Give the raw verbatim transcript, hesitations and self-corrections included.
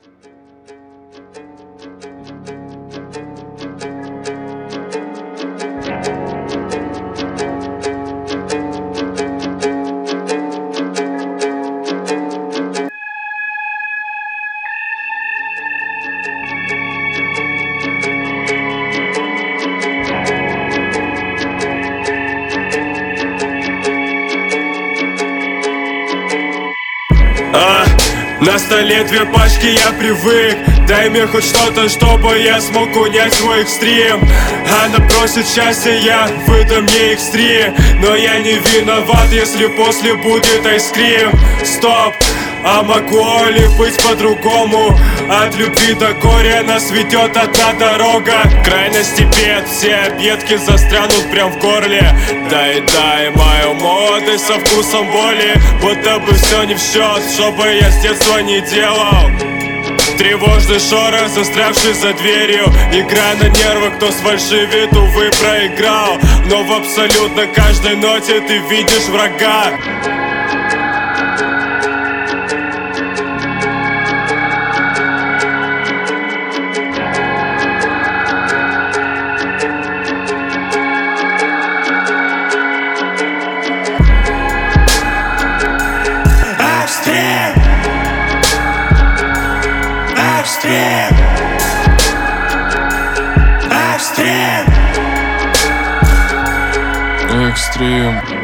А, на столе две пачки, я привык. Дай мне хоть что-то, чтобы я смог унять свой экстрим. Она просит счастья, я выдам ей экстрим. Но я не виноват, если после будет айскрим. Стоп! А могу ли быть по-другому? От любви до горя нас ведет одна дорога. Крайности бед, все объедки застрянут прям в горле. Дай-дай мою моды со вкусом боли. Будто бы все не в счет, что бы я с детства не делал. Тревожный шорох, застрявший за дверью. Игра на нервах, кто сфальшивит, увы, проиграл. Но в абсолютно каждой ноте ты видишь врага. Экстрим.